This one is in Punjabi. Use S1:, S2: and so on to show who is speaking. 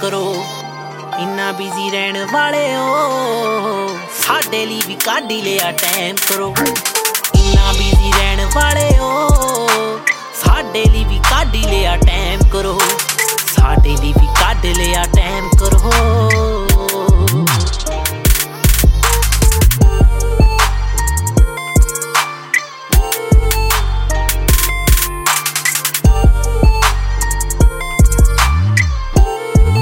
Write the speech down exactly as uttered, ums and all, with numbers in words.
S1: ਕਰੋ ਇੰਨਾ ਬਿਜ਼ੀ ਰਹਿਣ ਵਾਲਿਓ ਸਾਡੇ ਲਈ ਵੀ ਕੱਢ ਹੀ ਲਿਆ ਟਾਈਮ ਕਰੋ।